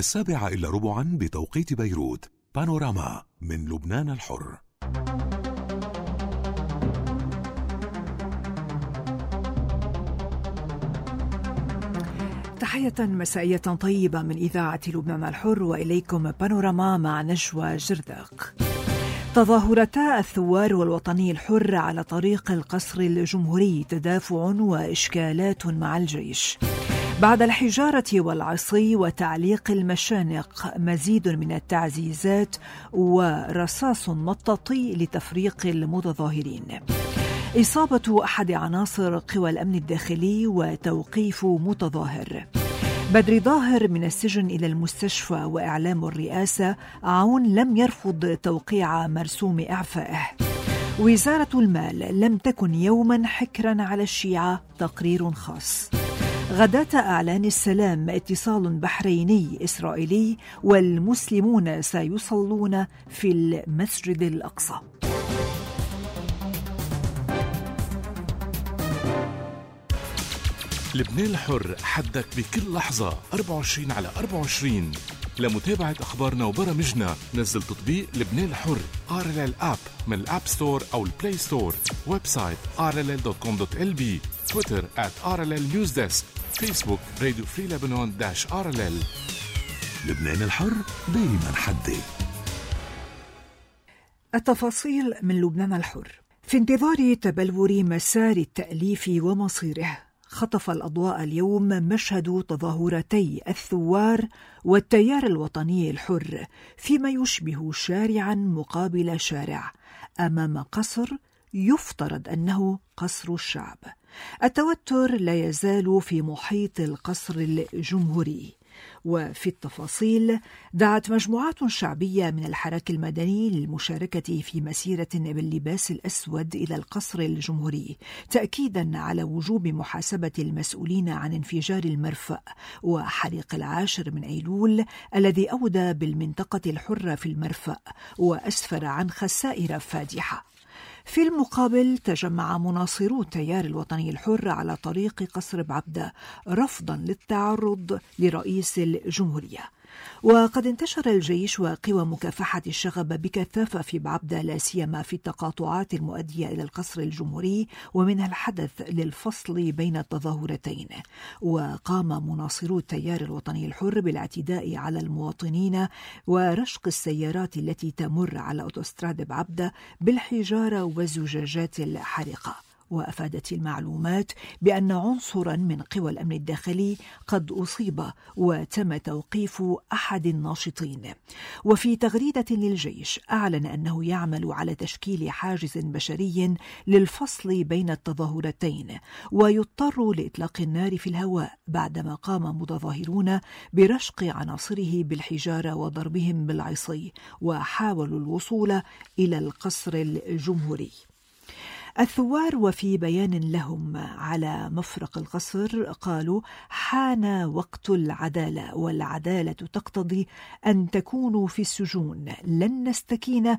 7:15 بتوقيت بيروت. بانوراما من لبنان الحر. تحية مسائية طيبة من إذاعة لبنان الحر، وإليكم بانوراما مع نجوى جرداق. تظاهرتا الثوار والوطني الحر على طريق القصر الجمهوري، تدافع وإشكالات مع الجيش. بعد الحجارة والعصي وتعليق المشانق، مزيد من التعزيزات ورصاص مطاطي لتفريق المتظاهرين. إصابة أحد عناصر قوى الأمن الداخلي وتوقيف متظاهر. بدر ظاهر من السجن إلى المستشفى، وإعلام الرئاسة عون لم يرفض توقيع مرسوم إعفائه. وزارة المال لم تكن يوما حكرا على الشيعة، تقرير خاص. غداة أعلان السلام اتصال بحريني إسرائيلي، والمسلمون سيصلون في المسجد الأقصى. لبنان الحر، حدك بكل لحظة 24/24. لمتابعة أخبارنا وبرامجنا نزل تطبيق لبنان الحر RLL App من الأب ستور أو البلاي ستور. ويب سايت rll.com.lb. تويتر @RLL Newsdesk. فيسبوك راديو فري لبنان -RLL. لبنان الحر دايما حدي. التفاصيل من لبنان الحر. في انتظار تبلور مسار التأليف ومصيره، خطف الأضواء اليوم مشهد تظاهرتي الثوار والتيار الوطني الحر فيما يشبه شارعا مقابل شارع أمام قصر يفترض أنه قصر الشعب. التوتر لا يزال في محيط القصر الجمهوري. وفي التفاصيل، دعت مجموعات شعبية من الحراك المدني للمشاركة في مسيرة باللباس الأسود إلى القصر الجمهوري، تأكيدا على وجوب محاسبة المسؤولين عن انفجار المرفأ وحريق 10 من أيلول الذي أودى بالمنطقة الحرة في المرفأ وأسفر عن خسائر فادحة. في المقابل، تجمع مناصرو التيار الوطني الحر على طريق قصر بعبدة رفضا للتعرض لرئيس الجمهورية. وقد انتشر الجيش وقوى مكافحة الشغب بكثافة في بعبدة، لا سيما في التقاطعات المؤدية إلى القصر الجمهوري، ومنها الحدث للفصل بين التظاهرتين. وقام مناصرو التيار الوطني الحر بالاعتداء على المواطنين ورشق السيارات التي تمر على أوتوستراد بعبدة بالحجارة والزجاجات الحارقة. وأفادت المعلومات بأن عنصرا من قوى الأمن الداخلي قد أصيب وتم توقيف أحد الناشطين. وفي تغريدة للجيش، أعلن أنه يعمل على تشكيل حاجز بشري للفصل بين التظاهرتين، ويضطر لإطلاق النار في الهواء بعدما قام متظاهرون برشق عناصره بالحجارة وضربهم بالعصي، وحاولوا الوصول إلى القصر الجمهوري. الثوار وفي بيان لهم على مفرق القصر قالوا: حان وقت العدالة، والعدالة تقتضي أن تكونوا في السجون، لن نستكين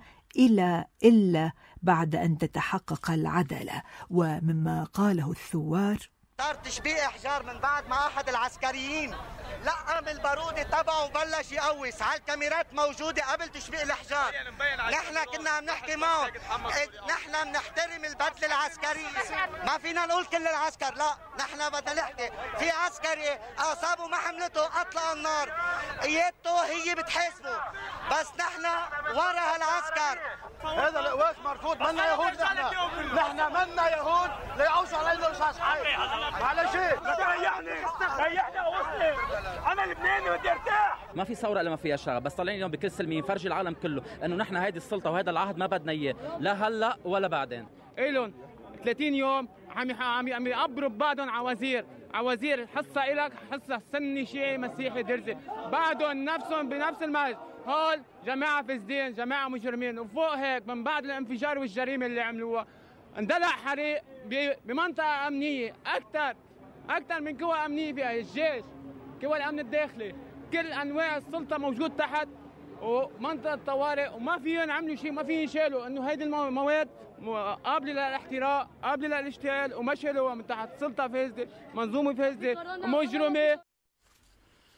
إلا بعد أن تتحقق العدالة. ومما قاله الثوار: صار تشبيه احجار من بعد ما احد العسكريين لقم البارودة تبعه وبلش يقوس على الكاميرات موجودة قبل تشبيه الاحجار. نحن كنا عم نحكي معه، نحن بنحترم البدلة العسكرية، ما فينا نقول كل العسكر، لا نحن بدنا نحكي في عسكري اعصابه ما حملته اطلق النار، قيادته هي بتحاسبه، بس نحن ورا هالعسكر. هذا القواس مرفوض، منا يهود، نحن منا يهود ليعوشوا علينا رصاص حي. على شيء ريحني وصلي، انا لبناني بدي ارتاح. ما في ثوره الا ما فيها شغب، بس طالعين اليوم بكل سلميه نفرجي العالم كله انه نحن هيدي السلطه وهذا العهد ما بدنا اياه، لا هلا ولا بعدين. إلهم 30 يوم عم يقبروا بعضهم عوازير، حصه إلك حصه سني شيعي مسيحي درزي، بعدهم نفسهم بنفس المجلس. هول جماعه فاسدين، جماعه مجرمين. وفوق هيك من بعد الانفجار والجريمه اللي عملوها اندلع حريق بمنطقه امنيه اكثر من قوى امنيه فيها الجيش، قوى الامن الداخلي، كل انواع السلطه موجود تحت ومنطقه طوارئ، وما فيهم يعملوا شيء، ما فيهم يشيلوا انه هيدي المواد قابله للاحتراق، قابله للاشتعال، وما شالوها من تحت. سلطه فاسده، منظومه فاسده ومجرمه.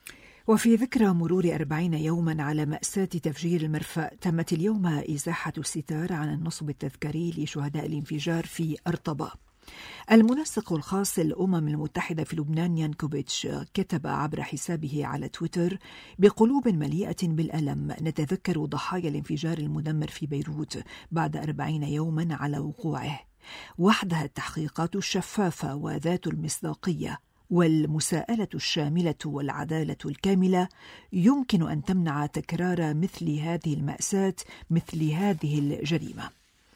وفي ذكرى مرور 40 يوما على مأساة تفجير المرفأ، تمت اليوم إزاحة الستار عن النصب التذكاري لشهداء الانفجار في أرطبة. المنسق الخاص للأمم المتحدة في لبنان يانكوفيتش كتب عبر حسابه على تويتر: بقلوب مليئة بالألم نتذكر ضحايا الانفجار المدمر في بيروت بعد 40 يوما على وقوعه. وحدها التحقيقات الشفافة وذات المصداقية والمساءلة الشاملة والعدالة الكاملة يمكن أن تمنع تكرار مثل هذه المأساة، مثل هذه الجريمة.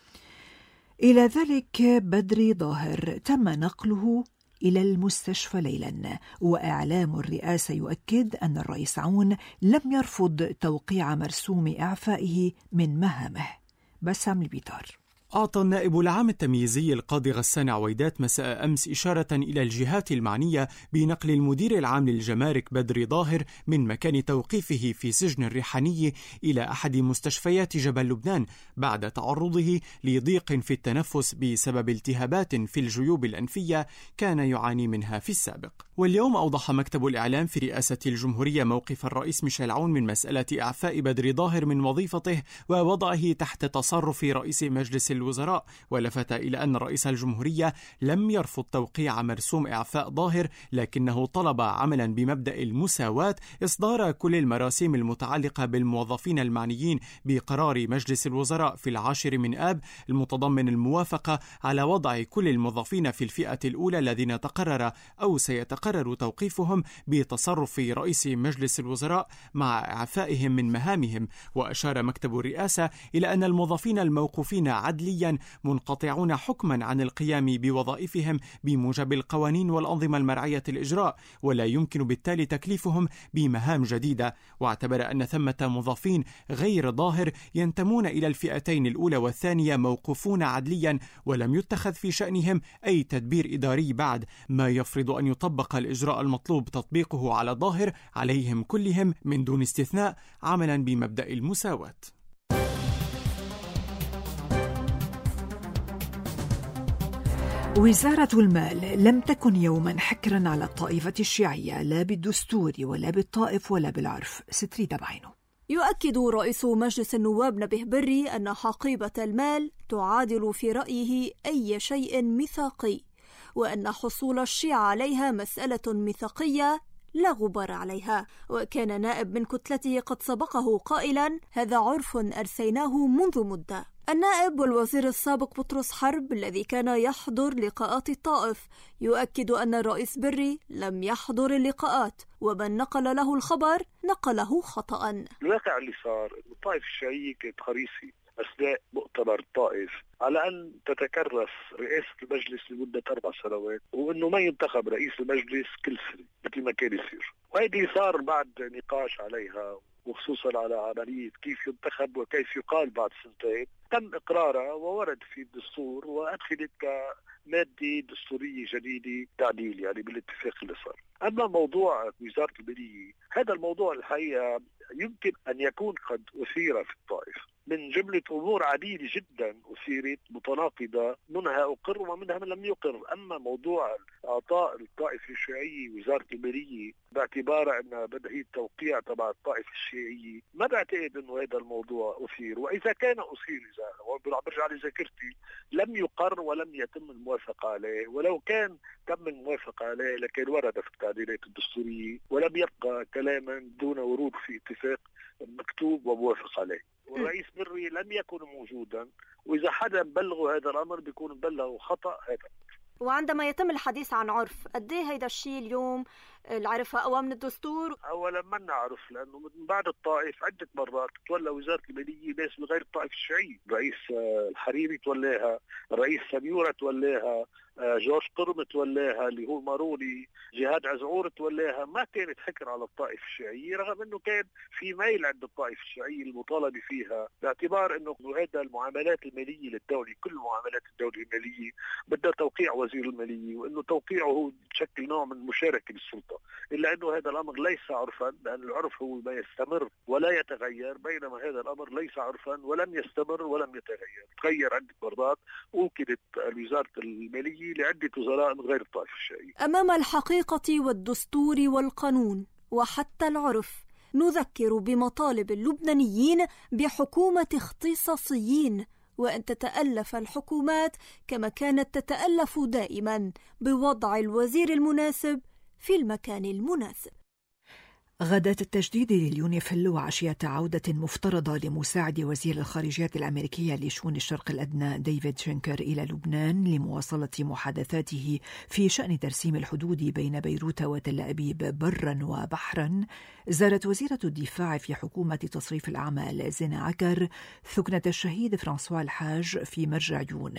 إلى ذلك بدري ظاهر تم نقله إلى المستشفى ليلا، وإعلام الرئاسة يؤكد أن الرئيس عون لم يرفض توقيع مرسوم إعفائه من مهامه. بسام البيطار. أعطى النائب العام التمييزي القاضي غسان عويدات مساء أمس إشارة إلى الجهات المعنية بنقل المدير العام للجمارك بدري ظاهر من مكان توقيفه في سجن الريحاني إلى أحد مستشفيات جبل لبنان بعد تعرضه لضيق في التنفس بسبب التهابات في الجيوب الأنفية كان يعاني منها في السابق. واليوم أوضح مكتب الإعلام في رئاسة الجمهورية موقف الرئيس ميشيل عون من مسألة إعفاء بدري ظاهر من وظيفته ووضعه تحت تصرف رئيس مجلس الوزراء، ولفت إلى أن رئيس الجمهورية لم يرفض توقيع مرسوم إعفاء ظاهر، لكنه طلب عملا بمبدأ المساواة إصدار كل المراسيم المتعلقة بالموظفين المعنيين بقرار مجلس الوزراء في 10 من آب المتضمن الموافقة على وضع كل الموظفين في الفئة الأولى الذين تقرر أو سيتقرر توقيفهم بتصرف رئيس مجلس الوزراء مع إعفائهم من مهامهم. وأشار مكتب الرئاسة إلى أن الموظفين الموقوفين عدليا منقطعون حكما عن القيام بوظائفهم بموجب القوانين والأنظمة المرعية الإجراء، ولا يمكن بالتالي تكليفهم بمهام جديدة. واعتبر أن ثمة موظفين غير ظاهر ينتمون إلى الفئتين الأولى والثانية موقوفون عدليا ولم يتخذ في شأنهم أي تدبير إداري بعد، ما يفرض أن يطبق الإجراء المطلوب تطبيقه على ظاهر عليهم كلهم من دون استثناء عملا بمبدأ المساواة. وزارة المال لم تكن يوما حكرا على الطائفة الشيعية، لا بالدستور ولا بالطائف ولا بالعرف. ستريد بعينه. يؤكد رئيس مجلس النواب نبيه بري أن حقيبة المال تعادل في رأيه أي شيء ميثاقي، وأن حصول الشيعة عليها مسألة ميثاقية لا غبار عليها. وكان نائب من كتلته قد سبقه قائلا: هذا عرف أرسيناه منذ مدة. النائب والوزير السابق بطرس حرب الذي كان يحضر لقاءات الطائف يؤكد أن الرئيس بري لم يحضر اللقاءات، ومن نقل له الخبر نقله خطأ. الواقع اللي صار الطائف الشيعي كانت حريصة أثناء مؤتمر الطائف على أن تتكرس رئاسة المجلس لمدة 4 سنوات، وأنه ما ينتخب رئيس المجلس كل سنة مثل ما كان يصير. وهذه صار بعد نقاش عليها، وخصوصا على عملية كيف ينتخب وكيف يقال بعد سنتين. تم إقرارها وورد في الدستور وأدخلت كمادة دستورية جديدة تعديل يعني بالاتفاق اللي صار. أما موضوع وزارة المالية، هذا الموضوع الحقيقة يمكن أن يكون قد أثير في الطائف من جملة أمور عديدة جدا أثيرت متناقضة، منها أقر ومنها من لم يقر. أما موضوع إعطاء الطائفة الشيعية وزارة المالية باعتبار أن بدأ التوقيع تبع الطائفة الشيعية، ما بعتقد أنه هذا الموضوع أثير. وإذا كان أثير، إذا برجع لذاكرتي، لم يقر ولم يتم الموافقة عليه، ولو كان تم الموافقة عليه لكان ورد في التعديلات الدستورية ولم يبقى كلاما دون ورود في اتفاق مكتوب وموافق عليه. والرئيس بري لم يكن موجودا، وإذا حدا بلغه هذا الأمر بيكون بلغه خطأ هذا. وعندما يتم الحديث عن عرف، قد ايه هيدا الشيء اليوم العرفة أقوى من الدستور؟ أولا ما نعرف، لأنه من بعد الطائف عدة مرات تولى وزارة المالية ناس من غير الطائف الشيعي. الرئيس الحريري تولاها، الرئيس سميورة تولاها، جورج قرم تولاها اللي هو ماروني، جهاد عزعور تولاها. ما كانت حكر على الطائف الشيعي، رغم أنه كان في ميل عند الطائف الشيعي المطالبة فيها، باعتبار أنه هذا المعاملات المالية للدولة، كل معاملات الدولة المالية بدها توقيع وزير المالية، وأنه توقيعه تشكل نوع من المشاركة بالسلطة. إلا أنه هذا الأمر ليس عرفا، لأن العرف هو ما يستمر ولا يتغير، بينما هذا الأمر ليس عرفا ولم يستمر ولم يتغير. تغير عدة مرات، وكلت وزارة المالية لعدة وزراء من غير الطائف الشيعي. أمام الحقيقة والدستور والقانون، وحتى العرف. نذكر بمطالب اللبنانيين بحكومة اختصاصيين، وأن تتألف الحكومات كما كانت تتألف دائما بوضع الوزير المناسب في المكان المناسب. غداة التجديد لليونيفيل وعشية عودة مفترضة لمساعد وزير الخارجية الأمريكية لشؤون الشرق الأدنى ديفيد شينكر إلى لبنان لمواصلة محادثاته في شأن ترسيم الحدود بين بيروت وتل أبيب برا وبحرا، زارت وزيرة الدفاع في حكومة تصريف الأعمال زينة عكر ثكنة الشهيد فرانسوا الحاج في مرج عيون،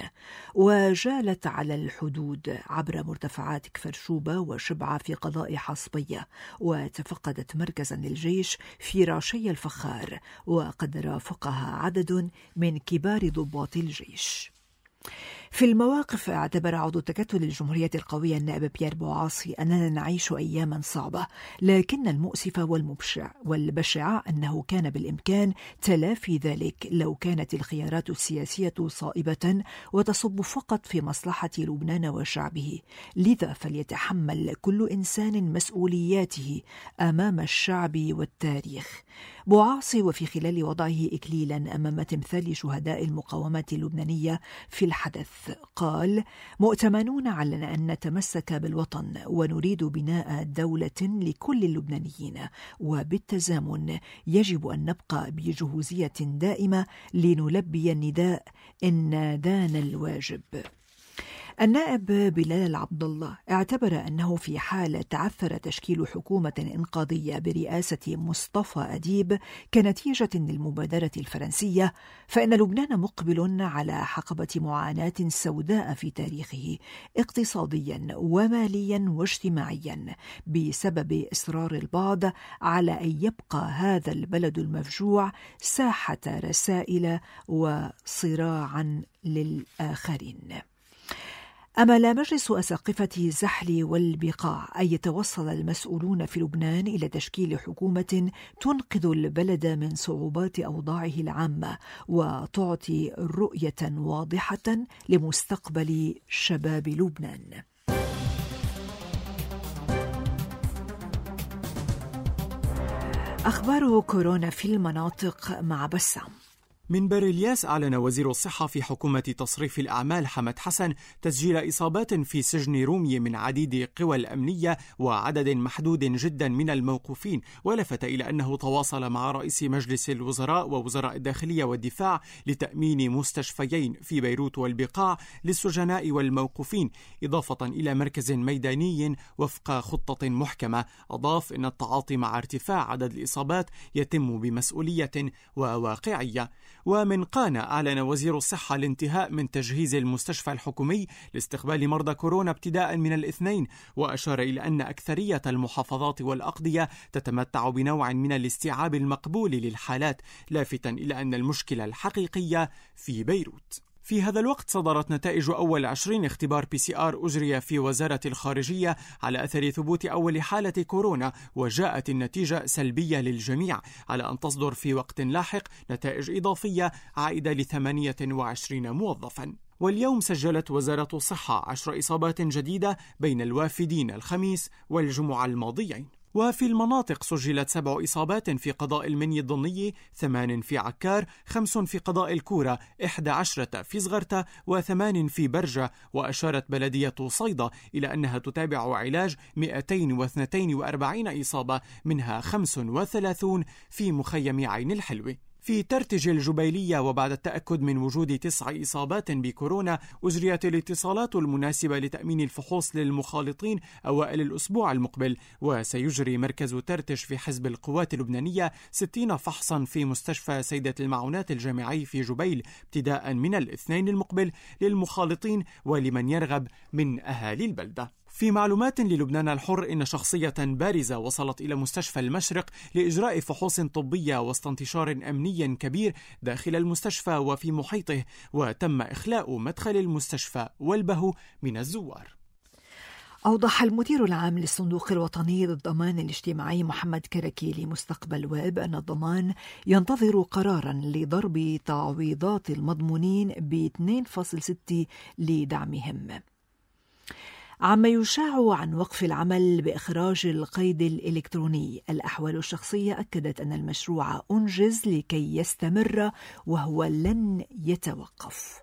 وجالت على الحدود عبر مرتفعات كفرشوبة وشبعة في قضاء حصبية، وتفقدت مركزا للجيش في راشي الفخار، وقد رافقها عدد من كبار ضباط الجيش. في المواقف، اعتبر عضو تكتل الجمهورية القوية النائب بيير بوعاصي أننا نعيش أياما صعبة، لكن المؤسف والبشع أنه كان بالإمكان تلافي ذلك لو كانت الخيارات السياسية صائبة وتصب فقط في مصلحة لبنان وشعبه. لذا فليتحمل كل إنسان مسؤولياته أمام الشعب والتاريخ. بوعاصي وفي خلال وضعه إكليلا أمام تمثال شهداء المقاومة اللبنانية في الحدث قال: مؤتمنون على أن نتمسك بالوطن ونريد بناء دولة لكل اللبنانيين، وبالتزامن يجب أن نبقى بجهوزية دائمة لنلبي النداء إن نادانا الواجب. النائب بلال عبد الله اعتبر أنه في حال تعثر تشكيل حكومة إنقاذية برئاسة مصطفى أديب كنتيجة للمبادرة الفرنسية، فإن لبنان مقبل على حقبة معاناة سوداء في تاريخه اقتصاديا وماليا واجتماعيا، بسبب إصرار البعض على أن يبقى هذا البلد المفجوع ساحة رسائل وصراعا للآخرين. أمل مجلس أساقفة زحل والبقاع أن يتوصل المسؤولون في لبنان إلى تشكيل حكومة تنقذ البلد من صعوبات أوضاعه العامة وتعطي رؤية واضحة لمستقبل شباب لبنان. أخبار كورونا في المناطق مع بسام. من بريلياس أعلن وزير الصحة في حكومة تصريف الأعمال حمد حسن تسجيل إصابات في سجن رومية من عديد قوى الأمنية وعدد محدود جدا من الموقوفين، ولفت إلى أنه تواصل مع رئيس مجلس الوزراء ووزراء الداخلية والدفاع لتأمين مستشفيين في بيروت والبقاع للسجناء والموقوفين، إضافة إلى مركز ميداني وفق خطة محكمة. أضاف أن التعاطي مع ارتفاع عدد الإصابات يتم بمسؤولية وواقعية. ومن قانا أعلن وزير الصحة الانتهاء من تجهيز المستشفى الحكومي لاستقبال مرضى كورونا ابتداء من الاثنين، وأشار إلى أن أكثرية المحافظات والأقضية تتمتع بنوع من الاستيعاب المقبول للحالات، لافتاً إلى أن المشكلة الحقيقية في بيروت. في هذا الوقت صدرت نتائج أول 20 اختبار PCR أجري في وزارة الخارجية على أثر ثبوت أول حالة كورونا، وجاءت النتيجة سلبية للجميع، على أن تصدر في وقت لاحق نتائج إضافية عائدة ل28 موظفاً. واليوم سجلت وزارة الصحة 10 إصابات جديدة بين الوافدين الخميس والجمعة الماضيين. وفي المناطق سجلت 7 إصابات في قضاء المني الضني، 8 في عكار، 5 في قضاء الكورة، 11 في زغرتة، و8 في برجة. وأشارت بلدية صيدا إلى أنها تتابع علاج 242 إصابة، منها 35 في مخيم عين الحلوة. في ترتج الجبيلية وبعد التأكد من وجود 9 إصابات بكورونا أجريت الاتصالات المناسبة لتأمين الفحوص للمخالطين أوائل الأسبوع المقبل، وسيجري مركز ترتج في حزب القوات اللبنانية 60 فحصا في مستشفى سيدة المعونات الجامعي في جبيل ابتداء من الاثنين المقبل للمخالطين ولمن يرغب من أهالي البلدة. في معلومات للبنان الحر، إن شخصية بارزة وصلت إلى مستشفى المشرق لإجراء فحوص طبية واستنتشار أمني كبير داخل المستشفى وفي محيطه، وتم إخلاء مدخل المستشفى والبهو من الزوار. أوضح المدير العام للصندوق الوطني للضمان الاجتماعي محمد كركي لمستقبل ويب أن الضمان ينتظر قراراً لضرب تعويضات المضمونين ب 2.6 لدعمهم. عما يشاع عن وقف العمل بإخراج القيد الإلكتروني، الأحوال الشخصية أكدت أن المشروع أنجز لكي يستمر وهو لن يتوقف.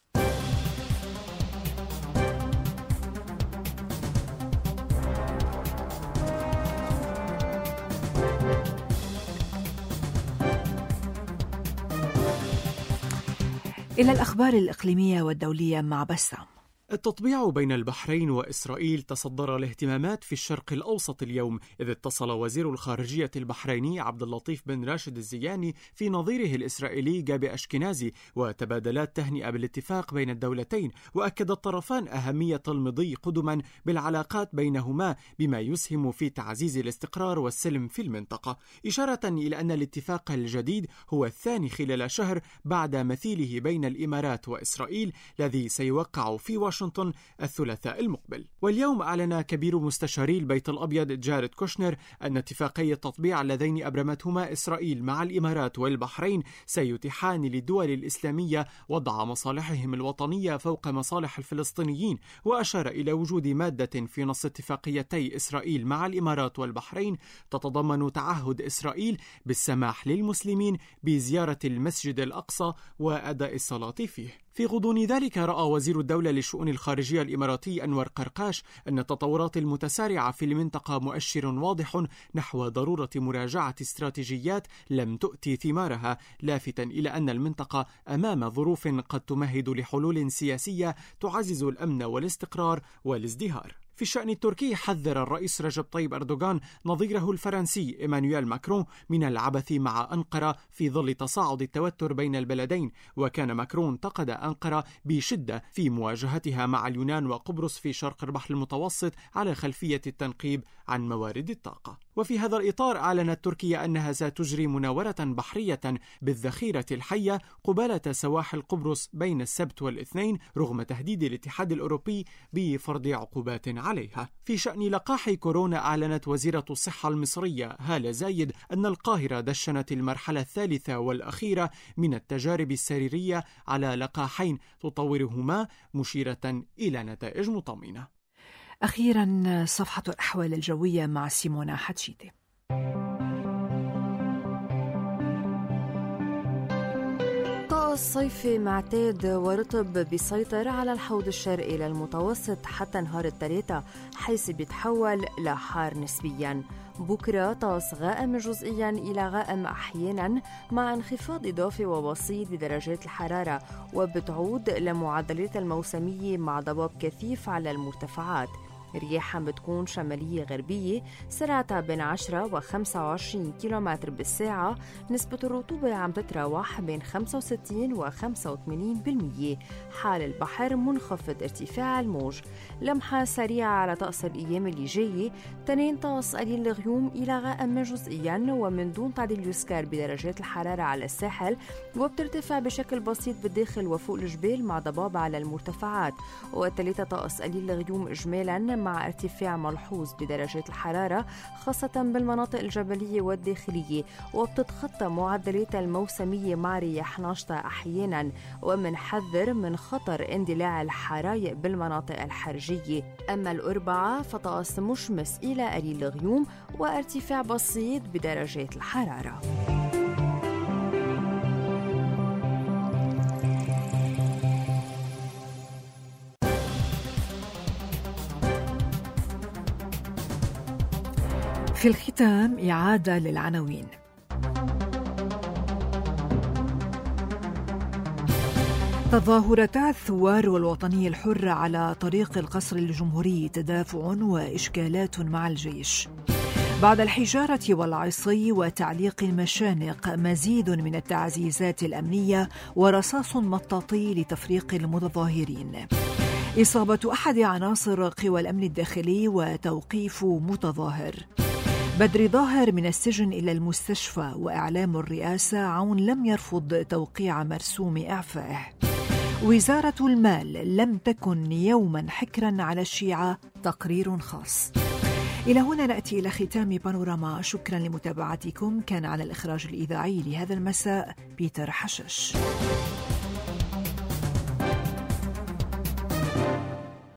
إلى الأخبار الإقليمية والدولية مع بسام. التطبيع بين البحرين وإسرائيل تصدر الاهتمامات في الشرق الأوسط اليوم، إذ اتصل وزير الخارجية البحريني عبد اللطيف بن راشد الزياني في نظيره الإسرائيلي جابي أشكنازي، وتبادلات تهنئة بالاتفاق بين الدولتين، وأكد الطرفان أهمية المضي قدما بالعلاقات بينهما بما يسهم في تعزيز الاستقرار والسلم في المنطقة، إشارة إلى أن الاتفاق الجديد هو الثاني خلال شهر بعد مثيله بين الإمارات وإسرائيل الذي سيوقع في واشنطن الثلاثاء المقبل. واليوم أعلن كبير مستشاري البيت الأبيض جاريد كوشنر أن اتفاقي التطبيع اللذين أبرمتهما إسرائيل مع الإمارات والبحرين سيتيحان للدول الإسلامية وضع مصالحهم الوطنية فوق مصالح الفلسطينيين، وأشار إلى وجود مادة في نص اتفاقيتي إسرائيل مع الإمارات والبحرين تتضمن تعهد إسرائيل بالسماح للمسلمين بزيارة المسجد الأقصى وأداء الصلاة فيه. في غضون ذلك رأى وزير الدولة للشؤون الخارجية الإماراتي أنور قرقاش أن التطورات المتسارعة في المنطقة مؤشر واضح نحو ضرورة مراجعة استراتيجيات لم تؤتي ثمارها، لافتاً إلى أن المنطقة أمام ظروف قد تمهد لحلول سياسية تعزز الأمن والاستقرار والازدهار. في الشأن التركي حذر الرئيس رجب طيب أردوغان نظيره الفرنسي إيمانويل ماكرون من العبث مع أنقرة في ظل تصاعد التوتر بين البلدين، وكان ماكرون انتقد أنقرة بشدة في مواجهتها مع اليونان وقبرص في شرق البحر المتوسط على خلفية التنقيب عن موارد الطاقة. وفي هذا الإطار أعلنت تركيا أنها ستجري مناورة بحرية بالذخيرة الحية قبالة سواحل قبرص بين السبت والاثنين رغم تهديد الاتحاد الأوروبي بفرض عقوبات عليها. في شأن لقاح كورونا أعلنت وزيرة الصحة المصرية هالة زايد أن القاهرة دشنت المرحلة الثالثة والأخيرة من التجارب السريرية على لقاحين تطورهما، مشيرة إلى نتائج مطمئنة. أخيرا صفحة الأحوال الجوية مع سيمونا حتشيتي. طقس صيفي معتاد ورطب بيسيطر على الحوض الشرقي للمتوسط حتى نهار الثلاثاء، حيث بيتحول لحار نسبياً. بكرة طقس غائم جزئياً إلى غائم أحياناً مع انخفاض إضافي وبسيط بدرجات الحرارة، وبتعود لمعدلات الموسمية مع ضباب كثيف على المرتفعات. رياح بتكون شمالية غربية سرعتها بين 10 و 25 كيلومتر بالساعة. نسبة الرطوبة عم تتراوح بين 65 و 85%. حال البحر منخفض ارتفاع الموج. لمحة سريعة على طقس الأيام اللي جاية، تنين طقس قليل الغيوم إلى غائم جزئيا ومن دون تعديل يسكر بدرجات الحرارة على الساحل، وبترتفع بشكل بسيط بالداخل وفوق الجبال مع ضباب على المرتفعات. والثلاثة طقس قليل الغيوم إجمالا مع ارتفاع ملحوظ بدرجات الحرارة خاصة بالمناطق الجبلية والداخلية، وبتتخطى معدلات الموسمية مع رياح ناشطة أحيانا، ومنحذر من خطر اندلاع الحرايق بالمناطق الحرجية. أما الأربعاء فطقس مشمس إلى قليل الغيوم وارتفاع بسيط بدرجات الحرارة. في الختام إعادة للعناوين. تظاهرتا الثوار والوطني الحر على طريق القصر الجمهوري تدافع وإشكالات مع الجيش. بعد الحجارة والعصي وتعليق المشانق مزيد من التعزيزات الأمنية ورصاص مطاطي لتفريق المتظاهرين. إصابة أحد عناصر قوى الأمن الداخلي وتوقيف متظاهر. بدري ظاهر من السجن إلى المستشفى وإعلام الرئاسة عون لم يرفض توقيع مرسوم إعفائه. وزارة المال لم تكن يوما حكرا على الشيعة، تقرير خاص. إلى هنا نأتي إلى ختام بانوراما. شكرا لمتابعتكم. كان على الإخراج الإذاعي لهذا المساء بيتر حشش.